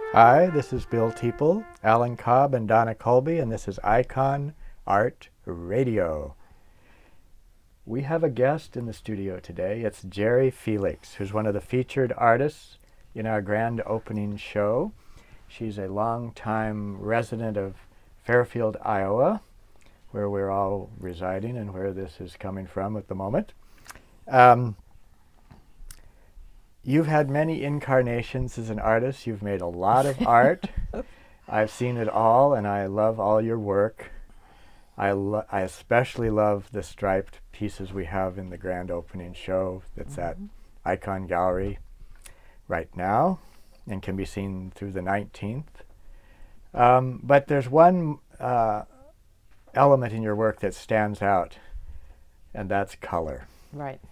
Hi, this is Bill Teeple, Alan Cobb, and Donna Colby, and this is Icon Art Radio. We have a guest in the studio today. It's Jerry Felix, who's one of the featured artists in our grand opening show. She's a longtime resident of Fairfield, Iowa, where we're all residing and where this is coming from at the moment. You've had many incarnations as an artist. You've made a lot of art. I've seen it all, and I love all your work. I especially love the striped pieces we have in the grand opening show that's at Icon Gallery right now and can be seen through the 19th. But there's one element in your work that stands out, and that's color. Right.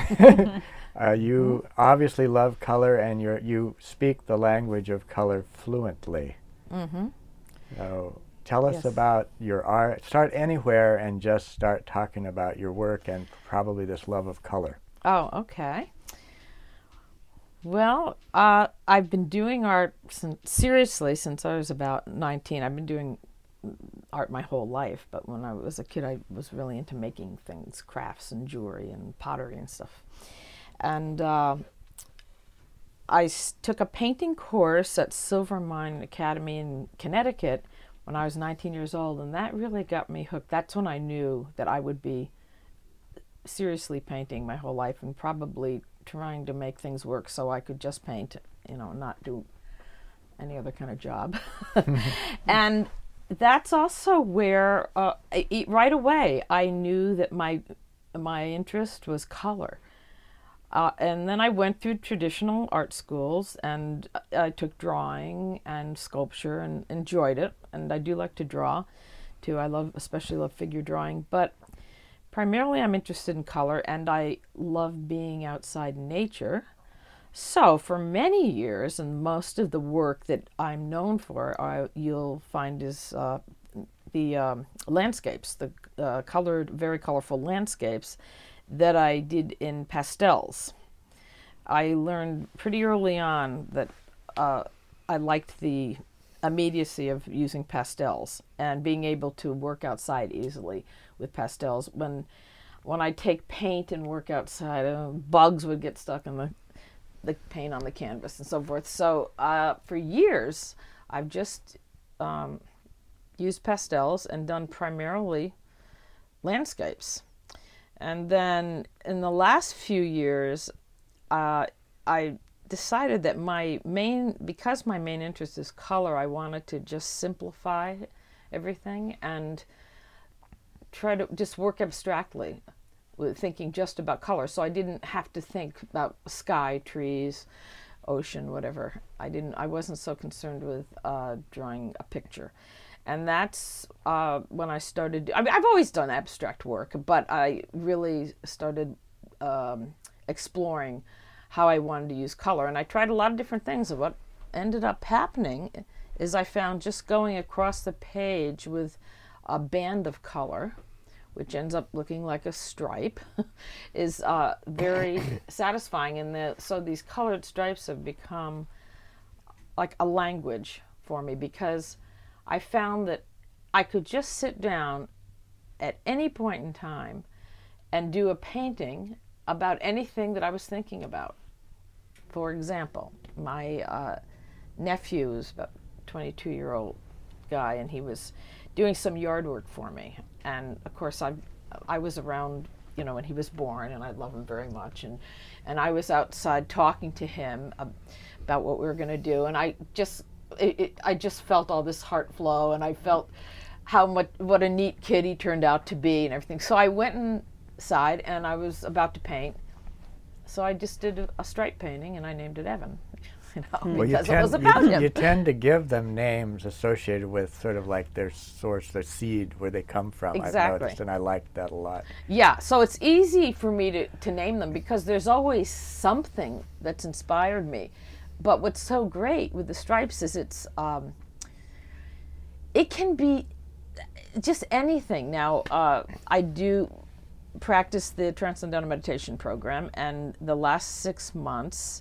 You obviously love color, and you speak the language of color fluently. Mm-hmm. So tell us Yes. about your art. Start anywhere and just start talking about your work and probably this love of color. Oh, okay. Well, I've been doing art seriously since I was about 19. I've been doing art my whole life, but when I was a kid, I was really into making things, crafts and jewelry and pottery and stuff. And took a painting course at Silver Mine Academy in Connecticut when I was 19 years old, and that really got me hooked. That's when I knew that I would be seriously painting my whole life and probably trying to make things work so I could just paint, not do any other kind of job. And that's also where right away I knew that my interest was color. And then I went through traditional art schools, and I took drawing and sculpture and enjoyed it. And I do like to draw too. Especially love figure drawing, but primarily I'm interested in color, and I love being outside in nature. So for many years, and most of the work that I'm known for, you'll find is the landscapes, the colored, very colorful landscapes that I did in pastels. I learned pretty early on that I liked the immediacy of using pastels and being able to work outside easily with pastels. When I take paint and work outside, bugs would get stuck in the paint on the canvas and so forth. So for years, I've just used pastels and done primarily landscapes. And then in the last few years, I decided that because my main interest is color, I wanted to just simplify everything and try to just work abstractly with thinking just about color. So I didn't have to think about sky, trees, ocean, whatever. I wasn't so concerned with drawing a picture. And that's when I started. I've always done abstract work, but I really started exploring how I wanted to use color. And I tried a lot of different things. And what ended up happening is I found just going across the page with a band of color, which ends up looking like a stripe, is very satisfying. And so these colored stripes have become like a language for me, because I found that I could just sit down at any point in time and do a painting about anything that I was thinking about. For example, my nephew is about a 22-year-old guy, and he was doing some yard work for me. And of course, I was around, when he was born, and I love him very much. And I was outside talking to him about what we were going to do, and I just felt all this heart flow, and I felt what a neat kid he turned out to be and everything. So I went inside, and I was about to paint. So I just did a stripe painting, and I named it Evan, because it was about him. You tend to give them names associated with sort of like their source, their seed, where they come from. Exactly. I've noticed, and I liked that a lot. Yeah, so it's easy for me to name them, because there's always something that's inspired me. But what's so great with the stripes is it can be just anything. Now, I do practice the Transcendental Meditation program, and the last 6 months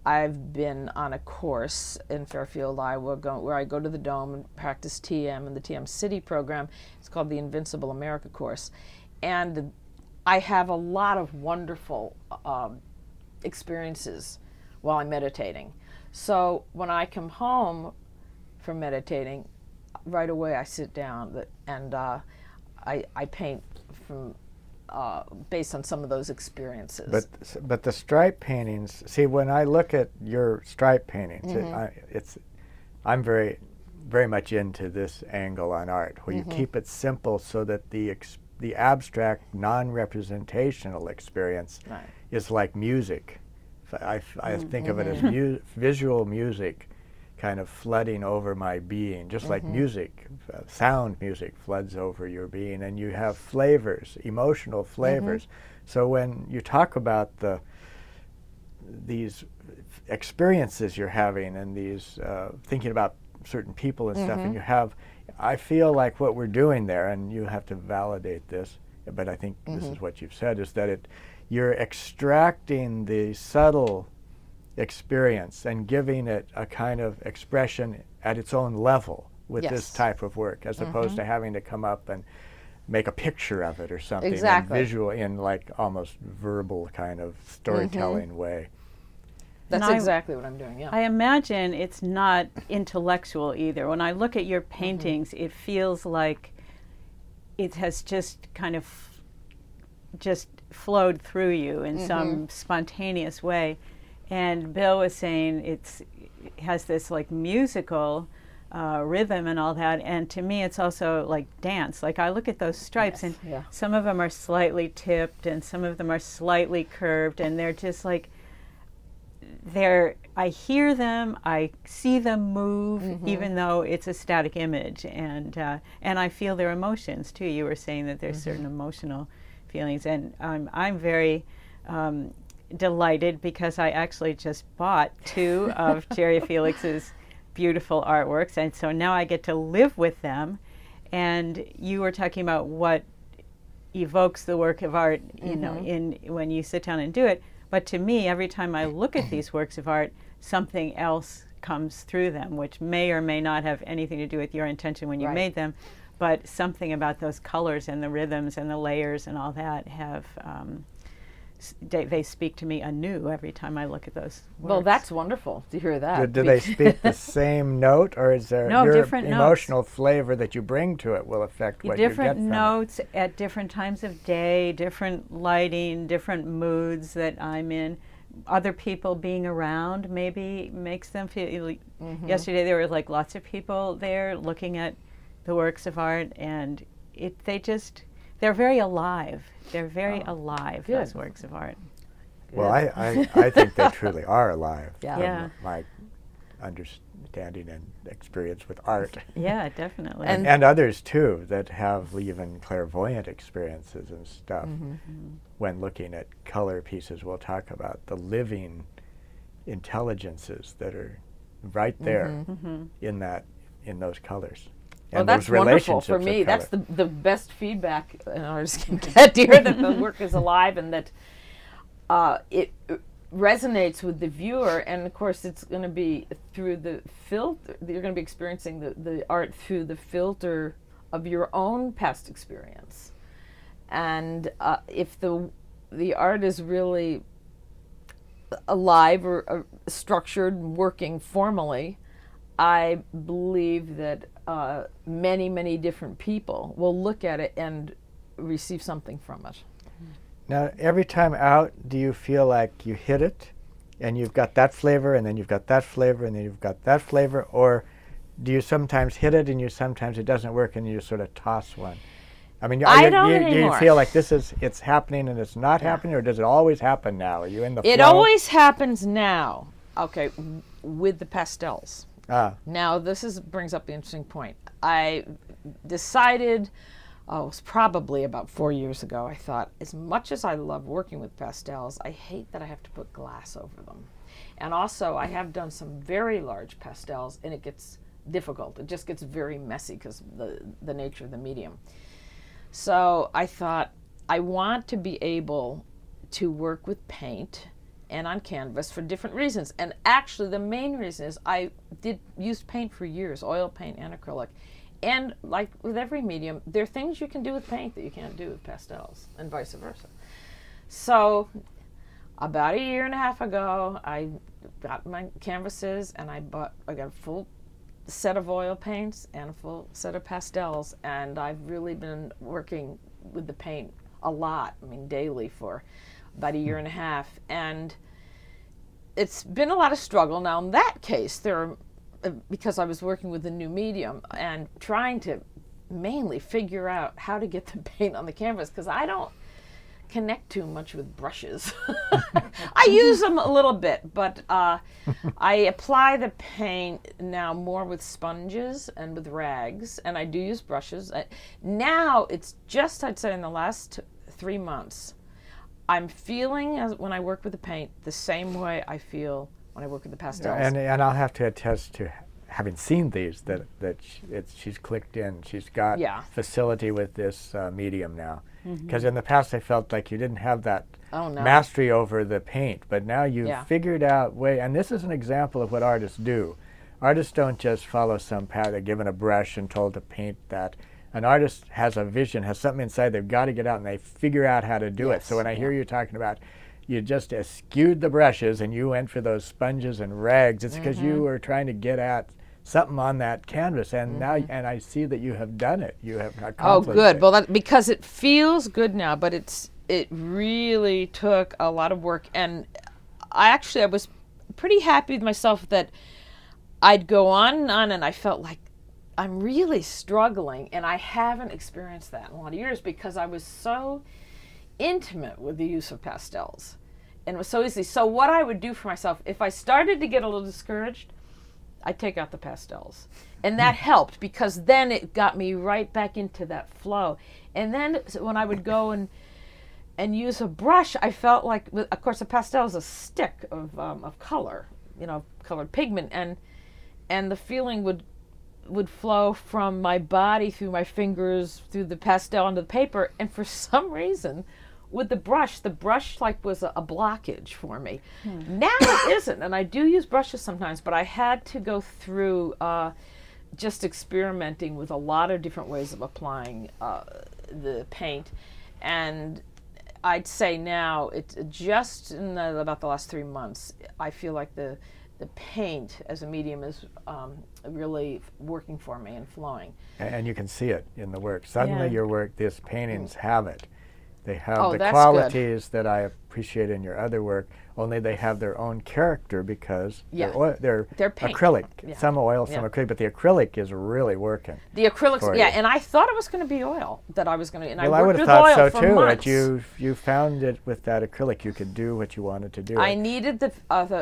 I've been on a course in Fairfield, Iowa, where I go to the Dome and practice TM and the TM City program. It's called the Invincible America course. And I have a lot of wonderful experiences while I'm meditating. So when I come home from meditating, right away I sit down and I paint from based on some of those experiences. But the stripe paintings, see, when I look at your stripe paintings, I'm very much into this angle on art, where you keep it simple so that the abstract, non-representational experience is like music. I think of it as visual music kind of flooding over my being, just like music, sound music floods over your being, and you have flavors, emotional flavors. So when you talk about these experiences you're having and these thinking about certain people and stuff, and I feel like what we're doing there, and you have to validate this, but I think this is what you've said, is that you're extracting the subtle experience and giving it a kind of expression at its own level with this type of work, as opposed to having to come up and make a picture of it or something, exactly. in visual, in like almost verbal kind of storytelling way. That's exactly what I'm doing, yeah. I imagine it's not intellectual either. When I look at your paintings, it feels like it has just kind of just flowed through you in some spontaneous way. And Bill was saying it has this like musical rhythm and all that. And to me, it's also like dance. Like I look at those stripes, and some of them are slightly tipped and some of them are slightly curved, and they're just like, I hear them, I see them move, even though it's a static image, and I feel their emotions too. You were saying that there's certain emotional feelings, and I'm very delighted because I actually just bought 2 of Jerry Felix's beautiful artworks, and so now I get to live with them. And you were talking about what evokes the work of art, you know, when you sit down and do it. But to me, every time I look at these works of art, something else comes through them, which may or may not have anything to do with your intention when you made them, but something about those colors and the rhythms and the layers and all that have, they speak to me anew every time I look at those works. Well, that's wonderful to hear that. Do they speak the same note, or is there your different emotional flavor that you bring to it will affect what you get from it? Different notes at different times of day, different lighting, different moods that I'm in. Other people being around maybe makes them feel. Yesterday there were like lots of people there looking at the works of art, and they're very alive. They're very alive, those works of art. Well, I think they truly are alive. Yeah. From my understanding and experience with art. Yeah, definitely. And others too that have even clairvoyant experiences and stuff. When looking at color pieces, we'll talk about the living intelligences that are right there in those colors. Well, that's wonderful for me. That's the best feedback an artist can get, to hear that the work is alive and that it resonates with the viewer. And of course, it's going to be through the filter. You're going to be experiencing the art through the filter of your own past experience. And if the art is really alive or structured, working formally, I believe that many, many different people will look at it and receive something from it. Now, every time out, do you feel like you hit it, and you've got that flavor, and then you've got that flavor, and then you've got that flavor, or do you sometimes hit it, and sometimes it doesn't work, and you sort of toss one? I mean, do you feel like it's happening and it's not happening, or does it always happen now? Are you in the flow? It always happens now. Okay, with the pastels. Now, this brings up the interesting point. I decided, it was probably about 4 years ago, I thought, as much as I love working with pastels, I hate that I have to put glass over them. And also, I have done some very large pastels, and it gets difficult. It just gets very messy because of the nature of the medium. So I thought, I want to be able to work with paint and on canvas for different reasons. And actually, the main reason is I used paint for years, oil paint and acrylic. And like with every medium, there are things you can do with paint that you can't do with pastels, and vice versa. So about a year and a half ago, I got my canvases and I got a full set of oil paints and a full set of pastels, and I've really been working with the paint a lot, daily for about a year and a half, and it's been a lot of struggle. Now in that case, because I was working with a new medium and trying to mainly figure out how to get the paint on the canvas, because I don't connect too much with brushes. I use them a little bit, but I apply the paint now more with sponges and with rags, and I do use brushes. Now it's just, I'd say in the last 3 months, I'm feeling, when I work with the paint, the same way I feel when I work with the pastels. And I'll have to attest to having seen these, that she's clicked in. She's got facility with this medium now. Because in the past I felt like you didn't have that mastery over the paint, but now you've figured out and this is an example of what artists do. Artists don't just follow some path. They're given a brush and told to paint that. An artist has a vision, has something inside they've got to get out, and they figure out how to do it. So when I hear you talking about you just eschewed the brushes and you went for those sponges and rags, it's because you were trying to get at something on that canvas, and now I see that you have done it. You have accomplished it. Oh, good. Well, because it feels good now, but it really took a lot of work, and I was pretty happy with myself that I'd go on and I felt like I'm really struggling, and I haven't experienced that in a lot of years because I was so intimate with the use of pastels, and it was so easy. So what I would do for myself, if I started to get a little discouraged, I'd take out the pastels, and that helped because then it got me right back into that flow. And then when I would go and use a brush, I felt like, of course, a pastel is a stick of color, colored pigment, and the feeling would flow from my body through my fingers, through the pastel onto the paper. And for some reason, with the brush was a blockage for me. Now it isn't, and I do use brushes sometimes, but I had to go through just experimenting with a lot of different ways of applying the paint. And I'd say now, it's just in about the last 3 months, I feel like the paint as a medium is really working for me and flowing. And you can see it in the work. Suddenly your work, these paintings have it. They have the that's qualities that I appreciate in your other work, only they have their own character because they're paint. Acrylic. Some oil, some acrylic, but the acrylic is really working. The acrylics, and I thought it was going to be oil that I was going to, and well, I would worked have with thought oil so for too. months. That you found it with that acrylic, you could do what you wanted to do. I needed the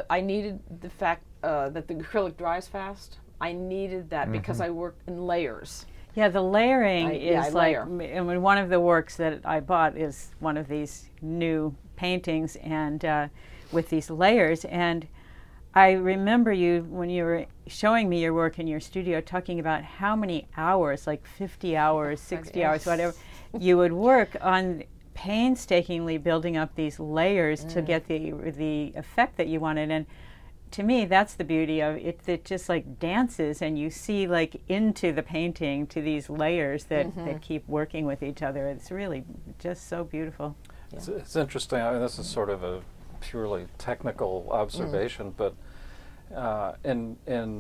fact that the acrylic dries fast. I needed that because I work in layers. Yeah, the layering is like, layer. I mean, one of the works that I bought is one of these new paintings and with these layers. And I remember you, when you were showing me your work in your studio, talking about how many hours, like 50 hours, 60 hours, whatever, you would work on painstakingly building up these layers to get the effect that you wanted. And to me, that's the beauty of it. It just like dances, and you see like into the painting to these layers that keep working with each other. It's really just so beautiful. Yeah. It's interesting. I mean, this is sort of a purely technical observation, but in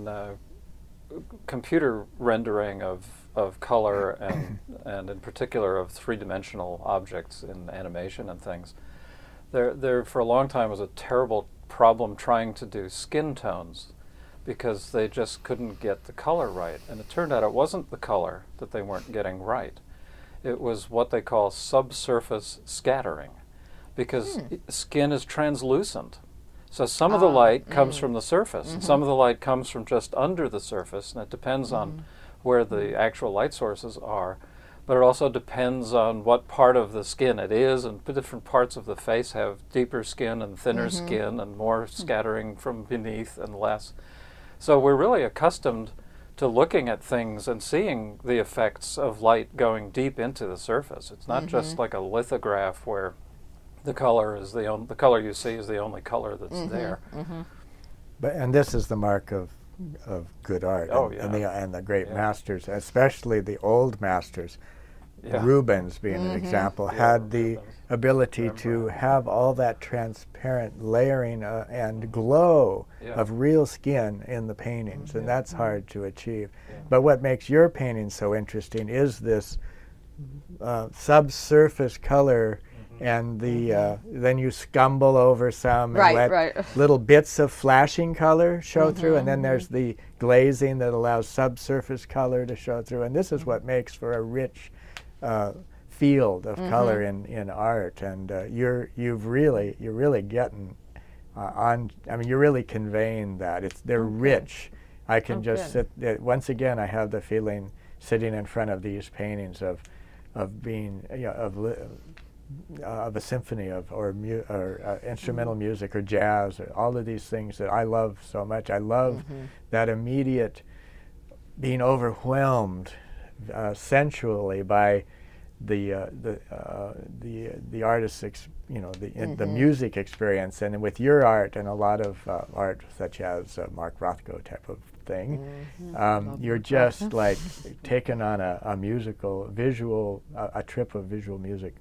computer rendering of color and in particular of three-dimensional objects in animation and things, there for a long time was a terrible problem trying to do skin tones because they just couldn't get the color right. And it turned out it wasn't the color that they weren't getting right. It was what they call subsurface scattering, because skin is translucent. So some of the light comes from the surface, and some of the light comes from just under the surface, and it depends on where the actual light sources are. But it also depends on what part of the skin it is, and different parts of the face have deeper skin and thinner skin and more scattering from beneath and less. So we're really accustomed to looking at things and seeing the effects of light going deep into the surface. It's not just like a lithograph where the color is the color you see is the only color that's there. And this is the mark of good art. Oh, And the great Yeah. masters, especially the old masters. Yeah. Rubens, being an example, had the Rubens. ability to have all that transparent layering and glow Yeah. of real skin in the paintings, and that's hard to achieve. Yeah. But what makes your painting so interesting is this subsurface color, and the then you scumble over some and Right, let right. little bits of flashing color show through, and then there's the glazing that allows subsurface color to show through, and this is what makes for a rich field of color in art. And you're really getting on. I mean, you're really conveying that they're rich. I can just sit. Once again, I have the feeling sitting in front of these paintings of being of a symphony or instrumental music or jazz, or all of these things that I love so much. I love that immediate being overwhelmed sensually by the artist's the music experience. And with your art and a lot of art such as Mark Rothko type of thing, you're just like taken on a musical visual a trip of visual music.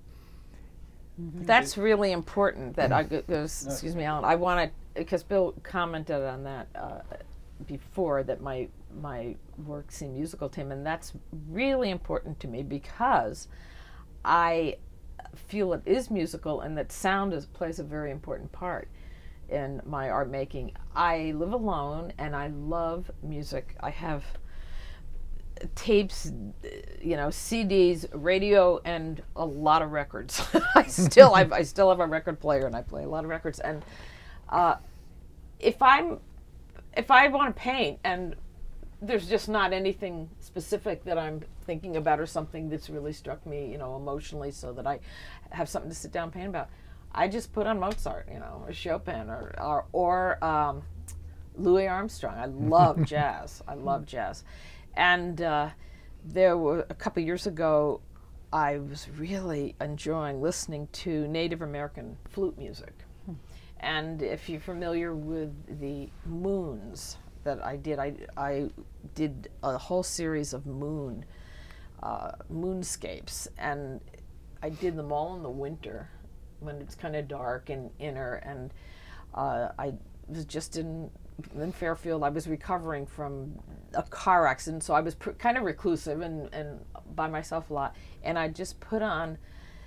That's really important. That excuse me, Alan. I want to, because Bill commented on that before, that my work seemed musical to him, and that's really important to me because I feel it is musical, and that sound plays a very important part in my art making. I live alone, and I love music. I have tapes, CDs, radio, and a lot of records. I still have a record player, and I play a lot of records. And if I want to paint, and there's just not anything specific that I'm thinking about, or something that's really struck me, emotionally, so that I have something to sit down and paint about, I just put on Mozart, or Chopin, or Louis Armstrong. I love jazz. I love jazz. And there were a couple years ago, I was really enjoying listening to Native American flute music. And if you're familiar with the moons that I did a whole series of moonscapes, and I did them all in the winter when it's kind of dark and inner. And I was just in Fairfield. I was recovering from a car accident, so I was kind of reclusive and by myself a lot. And I just put on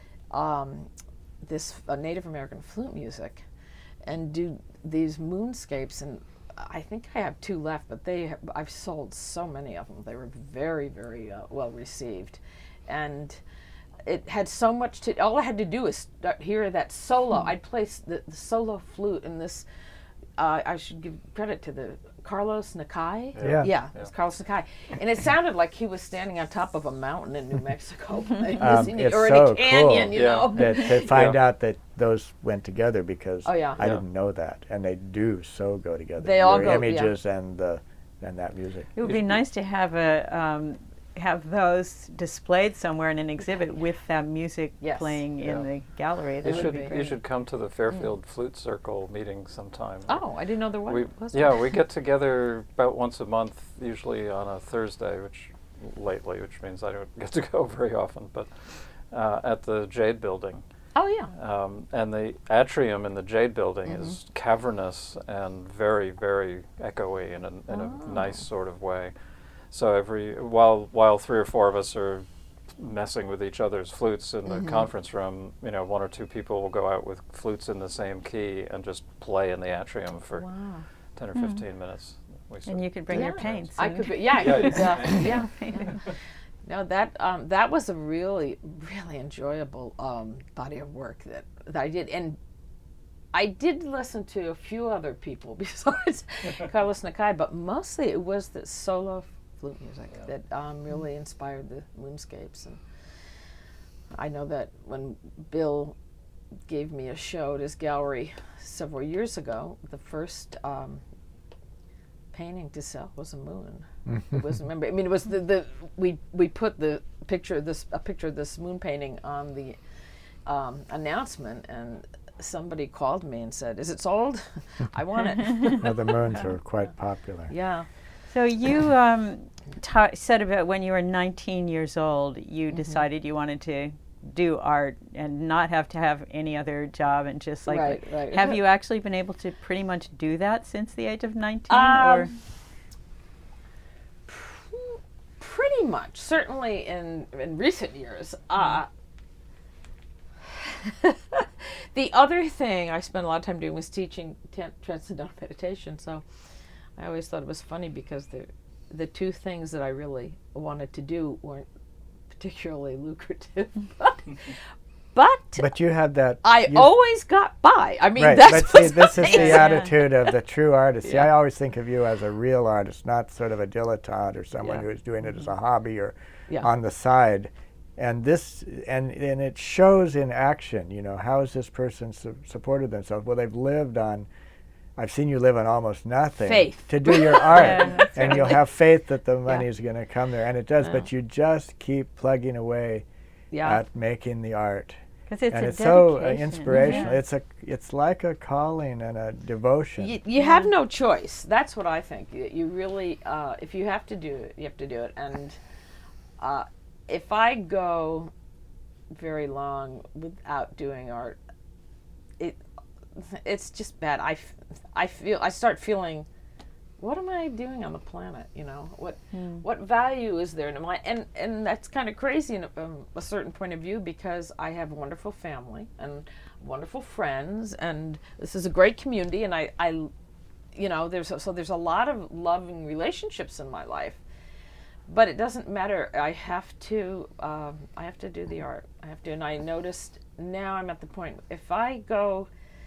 this Native American flute music and do these moonscapes. And I think I have 2 left, but I've sold so many of them. They were very, very well received. And it had so much to. All I had to do is hear that solo. I'd place the solo flute in this. I should give credit to the Carlos Nakai. Yeah. It was Carlos Nakai, and it sounded like he was standing on top of a mountain in New Mexico, It's or in so a canyon, cool you know. to find out that those went together, because Oh, yeah. I didn't know that, and they do so go together. They all Your go, images and that music. It would be nice to have have those displayed somewhere in an exhibit with that music Yes. playing in the gallery. That would be You great. should come to the Fairfield Flute Circle meeting sometime. Oh, I didn't know there was. We get together about once a month, usually on a Thursday, which means I don't get to go very often, but at the Jade Building. Oh yeah. And the atrium in the Jade Building is cavernous and very, very echoey in a nice sort of way. So while 3 or 4 of us are messing with each other's flutes in the conference room, 1 or 2 people will go out with flutes in the same key and just play in the atrium for 10 or 15 minutes. And you could bring your paints. I could. Yeah. No, that was a really, really enjoyable body of work that I did, and I did listen to a few other people besides Carlos Nakai, but mostly it was the solo flute music that really inspired the moonscapes. And I know that when Bill gave me a show at his gallery several years ago, the first painting to sell was a moon. It was, remember, I mean, it was we put a picture of this moon painting on the announcement, and somebody called me and said, "Is it sold? I want it." Well, the moons are quite popular. Yeah. So you said about when you were 19 years old, you decided you wanted to do art and not have to have any other job and just like Right. Have you actually been able to pretty much do that since the age of 19 or Pretty much, certainly in recent years. The other thing I spent a lot of time doing was teaching transcendental meditation. So I always thought it was funny because the two things that I really wanted to do weren't particularly lucrative. But you had that. I always got by. I mean, Right, that's but see, this is nice. the attitude of the true artist. See, Yeah. I always think of you as a real artist, not sort of a dilettante or someone Yeah. who is doing it as a hobby or Yeah. on the side. And this, and it shows in action. You know, how has this person supported themselves? Well, they've lived on. I've seen you live on almost nothing Faith. to do your art, Yeah, that's and you'll have faith that the money Yeah. is going to come there, and it does. Yeah. But you just keep plugging away Yeah. at making the art. because it's And a it's so dedication. inspirational. Yeah. It's like a calling and a devotion. You have no choice. That's what I think. You really, if you have to do it, you have to do it. And if I go very long without doing art, it's just bad. I start feeling, what am I doing on the planet? You know, what value is there in my and that's kind of crazy in a certain point of view, because I have a wonderful family and wonderful friends, and this is a great community, and I you know, there's a lot of loving relationships in my life, but it doesn't matter. I have to do the art. I have to, and I noticed now I'm at the point, if I go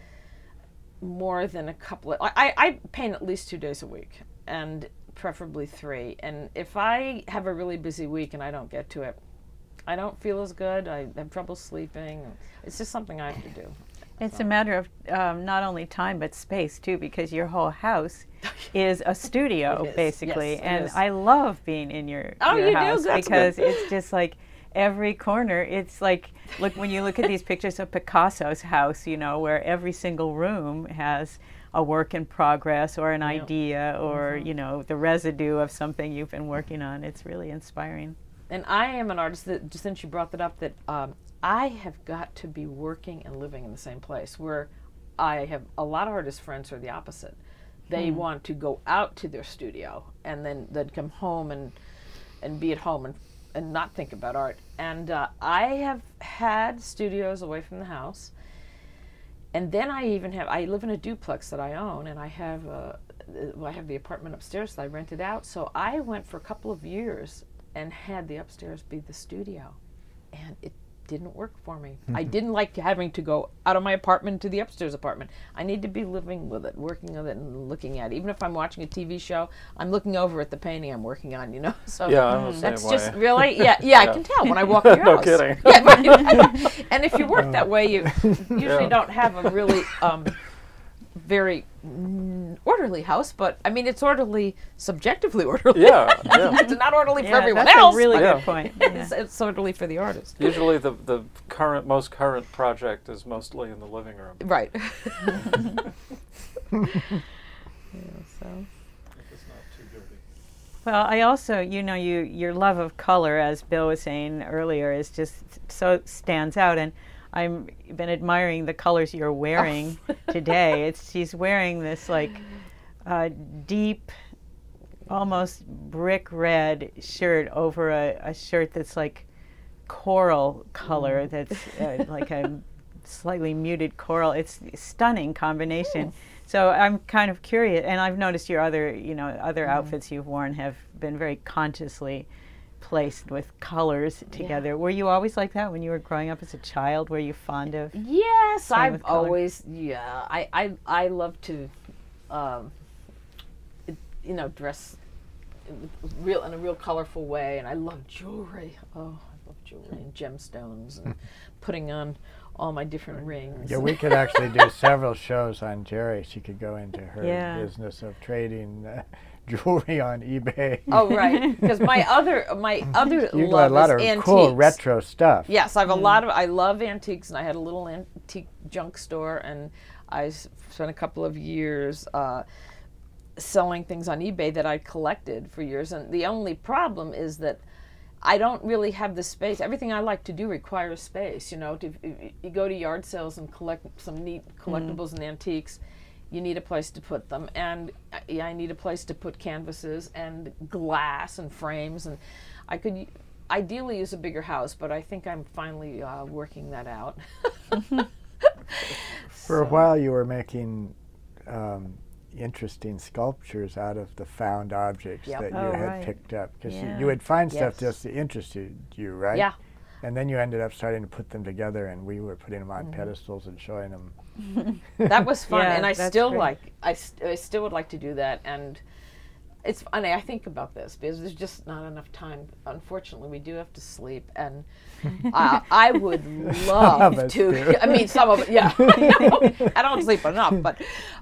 more than a couple of, I paint at least 2 days a week, and preferably 3. And if I have a really busy week and I don't get to it, I don't feel as good. I have trouble sleeping. It's just something I have to do. It's a matter of not only time but space too, because your whole house is a studio It is. basically, Yes, it and is. I love being in your Oh, you do? house That's because good. it's just like every corner. It's like, look, when you look at these pictures of Picasso's house, you know, where every single room has a work in progress or an idea or you know, the residue of something you've been working on. It's really inspiring. And I am an artist that, just since you brought that up, that I have got to be working and living in the same place, where I have a lot of artist friends who are the opposite. They want to go out to their studio and then they'd come home and be at home and not think about art. And I have had studios away from the house. And then I live in a duplex that I own, and I have the apartment upstairs that I rented out. So I went for a couple of years and had the upstairs be the studio, and it didn't work for me. I didn't like having to go out of my apartment to the upstairs apartment. I need to be living with it, working with it, and looking at it. Even if I'm watching a TV show, I'm looking over at the painting I'm working on, you know? So Yeah, I'm the same that's way. just really, I can tell when I walk in your No house. kidding. Yeah, right. And if you work that way, you usually don't have a really very orderly house, but I mean, it's orderly, subjectively orderly. Yeah. It's not orderly for everyone that's else. a really but good point. it's orderly for the artist. Usually the most current project is mostly in the living room. Right. So. If it's not too dirty. Well, I also, you know, your love of color, as Bill was saying earlier, is just so stands out, and I've been admiring the colors you're wearing today. She's wearing this like deep, almost brick red shirt over a shirt that's like coral color. That's like a slightly muted coral. It's a stunning combination. So I'm kind of curious, and I've noticed your other outfits you've worn have been very consciously placed with colors together. Were you always like that when you were growing up as a child? Were you fond of? Yes, playing I've with color? always, I love to, dress in a real colorful way, and I love jewelry. Oh, I love jewelry and gemstones and putting on all my different rings. Yeah, we could actually do several shows on Jerry. She could go into her Yeah. business of trading jewelry on eBay. Oh, right. Because my other You've got love a lot is of antiques. cool retro stuff. Yes, I have a lot of. I love antiques, and I had a little antique junk store, and I spent a couple of years selling things on eBay that I collected for years. And the only problem is that I don't really have the space. Everything I like to do requires space. You know, you go to yard sales and collect some neat collectibles and antiques. You need a place to put them, and I need a place to put canvases and glass and frames, and I could ideally use a bigger house, but I think I'm finally working that out. For a while you were making interesting sculptures out of the found objects that you had picked up, because you would find stuff just that interested you, right? Yeah. And then you ended up starting to put them together, and we were putting them on pedestals and showing them. That was fun, and I still great. I still would like to do that. And it's funny, I think about this because there's just not enough time. Unfortunately, we do have to sleep, and I would love to. Do. I mean, some of it, yeah. I don't sleep enough, but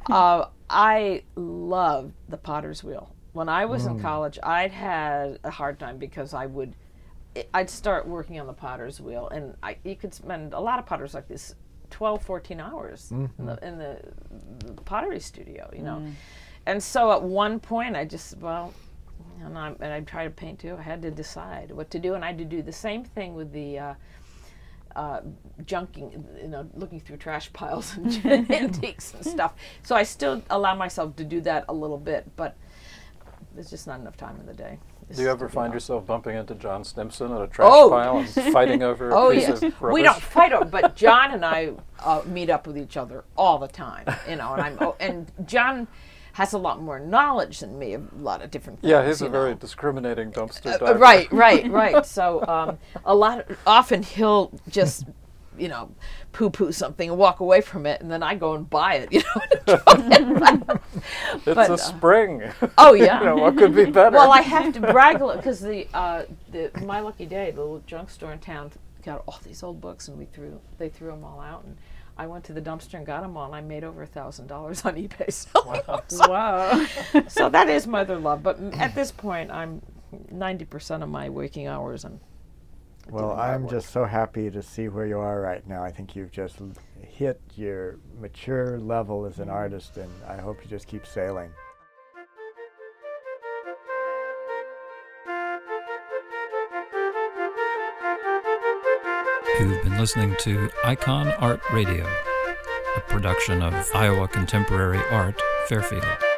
I love the Potter's Wheel. When I was in college, I'd had a hard time because I'd start working on the Potter's Wheel, and you could spend a lot of potters like this 12, 14 hours in the pottery studio, you know. And so at one point I just, and I try to paint too, I had to decide what to do, and I had to do the same thing with the junking, you know, looking through trash piles and antiques and stuff. So I still allow myself to do that a little bit, but there's just not enough time in the day. Do you ever find yourself bumping into John Stimson at a trash pile and fighting over a piece of rubbish? We don't fight over, but John and I meet up with each other all the time, you know. And John has a lot more knowledge than me of a lot of different things. Yeah, he's a very discriminating dumpster diver. Right. So often he'll just, you know, poo-poo something and walk away from it, and then I go and buy it, you know. It's a spring. Oh, yeah. You know, what could be better? Well, I have to brag a little, because the My Lucky Day, the little junk store in town, got all these old books, and they threw them all out, and I went to the dumpster and got them all, and I made over $1,000 on eBay. Wow. So that is my other love, but at this point, I'm 90% of my waking hours. Well, I'm just so happy to see where you are right now. I think you've just hit your mature level as an artist, and I hope you just keep sailing. You've been listening to Icon Art Radio, a production of Iowa Contemporary Art, Fairfield.